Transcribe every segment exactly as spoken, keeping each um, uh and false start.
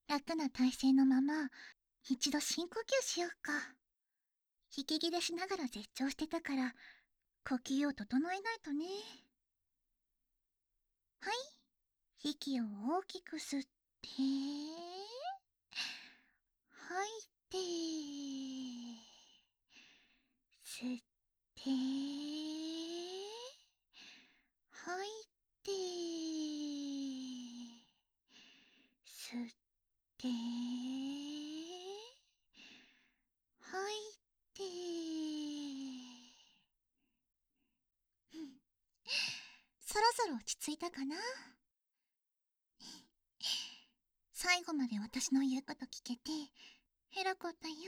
楽な体勢のまま、一度深呼吸しようか。息切れしながら絶頂してたから、呼吸を整えないとね。はい。息を大きく吸って、吐いて、吸って、吐いて、吸って、吐いて。そろそろ落ち着いたかな。最後まで私の言うこと聞けて、ヘラこったよ。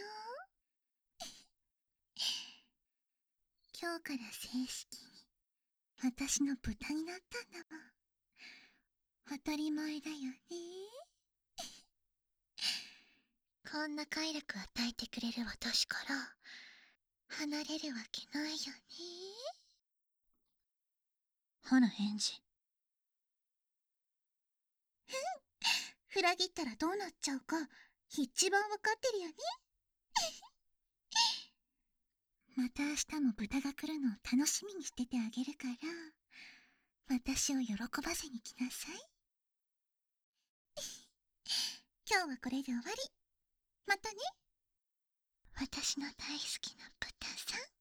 今日から正式に私の豚になったんだもん。当たり前だよね。こんな快楽与えてくれる私から離れるわけないよね。花返事。裏切ったらどうなっちゃうか一番わかってるよね。また明日も豚が来るのを楽しみにしててあげるから、私を喜ばせに来なさい。今日はこれで終わり。またね。私の大好きな豚さん。